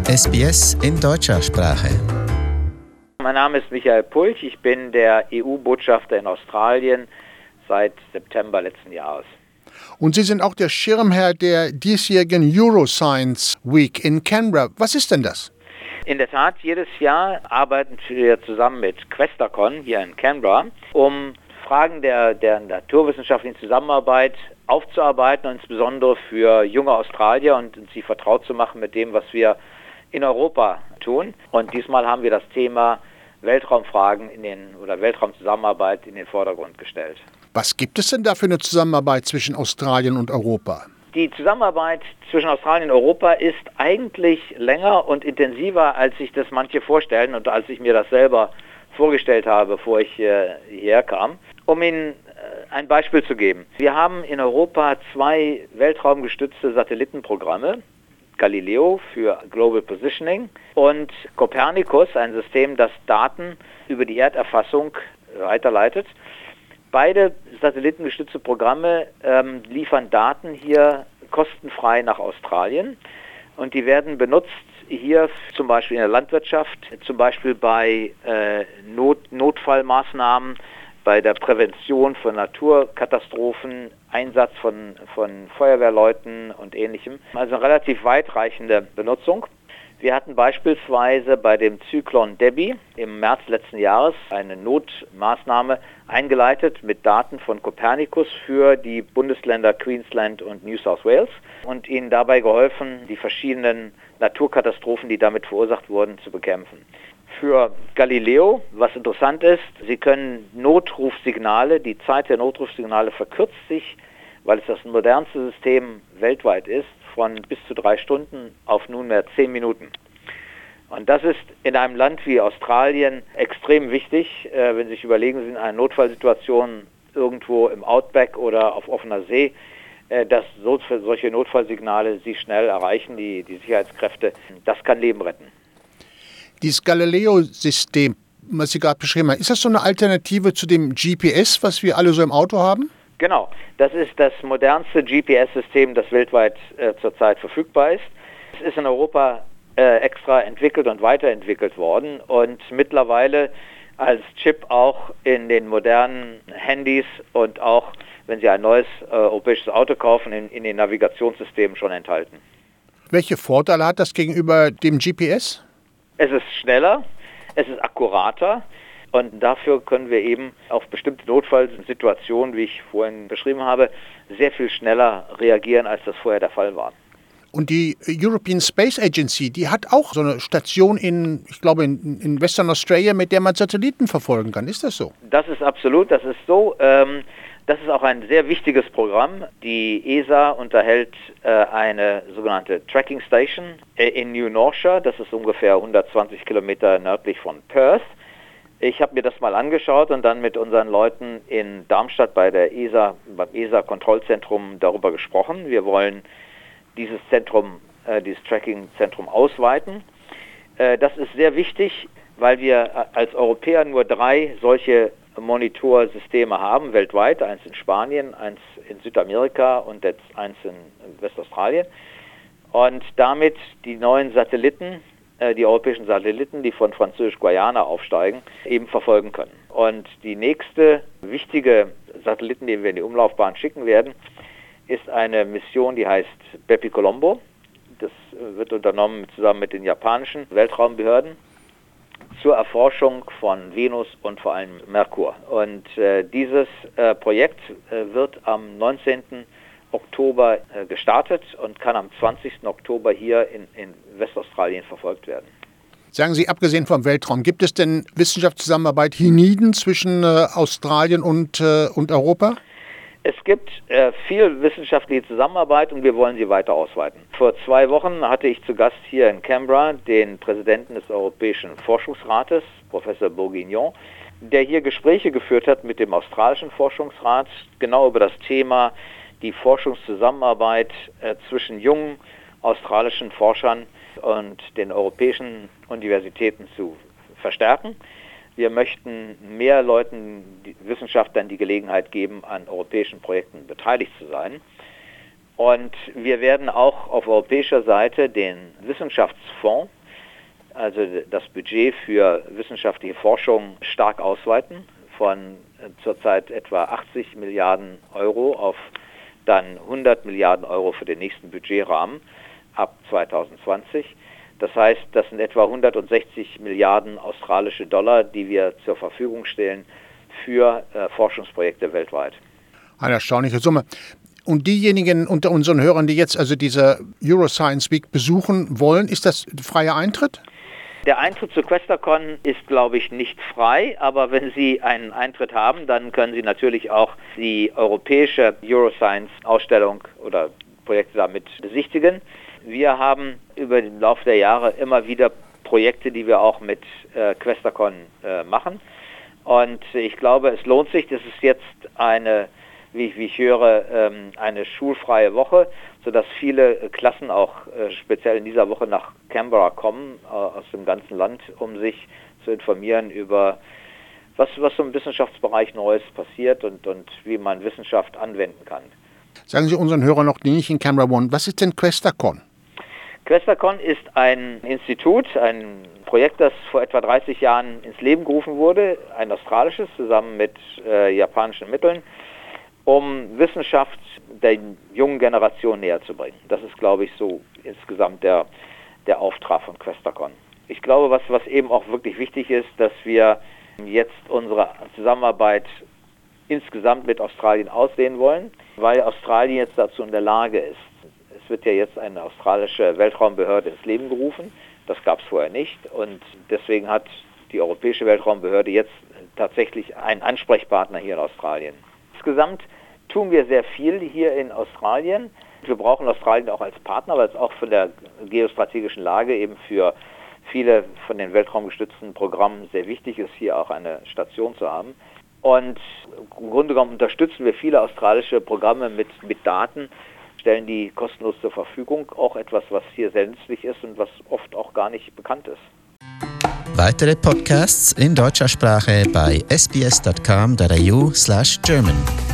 SBS in deutscher Sprache. Mein Name ist Michael Pulch, ich bin der EU-Botschafter in Australien seit September letzten Jahres. Und Sie sind auch der Schirmherr der diesjährigen Euroscience Week in Canberra. Was ist denn das? In der Tat, jedes Jahr arbeiten wir zusammen mit Questacon hier in Canberra, um Fragen der naturwissenschaftlichen Zusammenarbeit aufzuarbeiten und insbesondere für junge Australier und sie vertraut zu machen mit dem, was wir in Europa tun. Und diesmal haben wir das Thema Weltraumfragen oder Weltraumzusammenarbeit in den Vordergrund gestellt. Was gibt es denn da für eine Zusammenarbeit zwischen Australien und Europa? Die Zusammenarbeit zwischen Australien und Europa ist eigentlich länger und intensiver, als sich das manche vorstellen und als ich mir das selber vorgestellt habe, bevor ich hierher kam. Um Ihnen ein Beispiel zu geben. Wir haben in Europa 2 weltraumgestützte Satellitenprogramme, Galileo für Global Positioning und Copernicus, ein System, das Daten über die Erderfassung weiterleitet. Beide satellitengestützte Programme liefern Daten hier kostenfrei nach Australien und die werden benutzt hier zum Beispiel in der Landwirtschaft, zum Beispiel bei Notfallmaßnahmen, bei der Prävention von Naturkatastrophen, Einsatz von Feuerwehrleuten und Ähnlichem. Also eine relativ weitreichende Benutzung. Wir hatten beispielsweise bei dem Zyklon Debbie im März letzten Jahres eine Notmaßnahme eingeleitet mit Daten von Copernicus für die Bundesländer Queensland und New South Wales und ihnen dabei geholfen, die verschiedenen Naturkatastrophen, die damit verursacht wurden, zu bekämpfen. Für Galileo, was interessant ist, Sie können Notrufsignale, die Zeit der Notrufsignale verkürzt sich, weil es das modernste System weltweit ist, von bis zu 3 Stunden auf nunmehr 10 Minuten. Und das ist in einem Land wie Australien extrem wichtig, wenn Sie sich überlegen, Sie sind in einer Notfallsituation irgendwo im Outback oder auf offener See, dass solche Notfallsignale Sie schnell erreichen, die Sicherheitskräfte. Das kann Leben retten. Dieses Galileo-System, was Sie gerade beschrieben haben, ist das so eine Alternative zu dem GPS, was wir alle so im Auto haben? Genau, das ist das modernste GPS-System, das weltweit zurzeit verfügbar ist. Es ist in Europa extra entwickelt und weiterentwickelt worden und mittlerweile als Chip auch in den modernen Handys und auch, wenn Sie ein neues europäisches Auto kaufen, in den Navigationssystemen schon enthalten. Welche Vorteile hat das gegenüber dem GPS? Es ist schneller, es ist akkurater und dafür können wir eben auf bestimmte Notfallsituationen, wie ich vorhin beschrieben habe, sehr viel schneller reagieren, als das vorher der Fall war. Und die European Space Agency, die hat auch so eine Station in Western Australia, mit der man Satelliten verfolgen kann. Ist das so? Das ist so. Das ist auch ein sehr wichtiges Programm. Die ESA unterhält eine sogenannte Tracking Station in New Norcia. Das ist ungefähr 120 Kilometer nördlich von Perth. Ich habe mir das mal angeschaut und dann mit unseren Leuten in Darmstadt beim ESA-Kontrollzentrum darüber gesprochen. Wir wollen dieses Tracking-Zentrum ausweiten. Das ist sehr wichtig, weil wir als Europäer nur 3 solche Monitorsysteme haben weltweit, eins in Spanien, eins in Südamerika und jetzt eins in Westaustralien. Und damit die neuen Satelliten, die europäischen Satelliten, die von Französisch-Guayana aufsteigen, eben verfolgen können. Und die nächste wichtige Satelliten, den wir in die Umlaufbahn schicken werden, ist eine Mission, die heißt Bepi Colombo. Das wird unternommen zusammen mit den japanischen Weltraumbehörden zur Erforschung von Venus und vor allem Merkur. Und dieses Projekt wird am 19. Oktober gestartet und kann am 20. Oktober hier in Westaustralien verfolgt werden. Sagen Sie, abgesehen vom Weltraum, gibt es denn Wissenschaftszusammenarbeit hienieden zwischen Australien und Europa? Es gibt viel wissenschaftliche Zusammenarbeit und wir wollen sie weiter ausweiten. Vor 2 Wochen hatte ich zu Gast hier in Canberra den Präsidenten des Europäischen Forschungsrates, Professor Bourguignon, der hier Gespräche geführt hat mit dem australischen Forschungsrat, genau über das Thema die Forschungszusammenarbeit zwischen jungen australischen Forschern und den europäischen Universitäten zu verstärken. Wir möchten mehr Leuten, Wissenschaftlern die Gelegenheit geben, an europäischen Projekten beteiligt zu sein. Und wir werden auch auf europäischer Seite den Wissenschaftsfonds also das Budget für wissenschaftliche Forschung stark ausweiten, von zurzeit etwa 80 Milliarden Euro auf dann 100 Milliarden Euro für den nächsten Budgetrahmen ab 2020. Das heißt, das sind etwa 160 Milliarden australische Dollar, die wir zur Verfügung stellen für Forschungsprojekte weltweit. Eine erstaunliche Summe. Und diejenigen unter unseren Hörern, die jetzt also diese Euroscience Week besuchen wollen, ist das freier Eintritt? Der Eintritt zur QuestaCon ist, glaube ich, nicht frei, aber wenn Sie einen Eintritt haben, dann können Sie natürlich auch die europäische Euroscience-Ausstellung oder Projekte damit besichtigen. Wir haben über den Laufe der Jahre immer wieder Projekte, die wir auch mit QuestaCon machen. Und ich glaube, es lohnt sich. Das ist jetzt wie ich höre, eine schulfreie Woche, sodass viele Klassen auch speziell in dieser Woche nach Canberra kommen, aus dem ganzen Land, um sich zu informieren über was so im Wissenschaftsbereich Neues passiert und wie man Wissenschaft anwenden kann. Sagen Sie unseren Hörern noch, die nicht in Canberra wohnen, was ist denn QuestaCon? QuestaCon ist ein Institut, ein Projekt, das vor etwa 30 Jahren ins Leben gerufen wurde, ein australisches, zusammen mit japanischen Mitteln, um Wissenschaft der jungen Generation näher zu bringen. Das ist, glaube ich, so insgesamt der Auftrag von QuestaCon. Ich glaube, was eben auch wirklich wichtig ist, dass wir jetzt unsere Zusammenarbeit insgesamt mit Australien ausdehnen wollen, weil Australien jetzt dazu in der Lage ist. Es wird ja jetzt eine australische Weltraumbehörde ins Leben gerufen. Das gab es vorher nicht. Und deswegen hat die Europäische Weltraumbehörde jetzt tatsächlich einen Ansprechpartner hier in Australien. Insgesamt tun wir sehr viel hier in Australien. Wir brauchen Australien auch als Partner, weil es auch von der geostrategischen Lage eben für viele von den weltraumgestützten Programmen sehr wichtig ist, hier auch eine Station zu haben. Und im Grunde genommen unterstützen wir viele australische Programme mit Daten, stellen die kostenlos zur Verfügung. Auch etwas, was hier sehr nützlich ist und was oft auch gar nicht bekannt ist. Weitere Podcasts in deutscher Sprache bei sbs.com.au/German.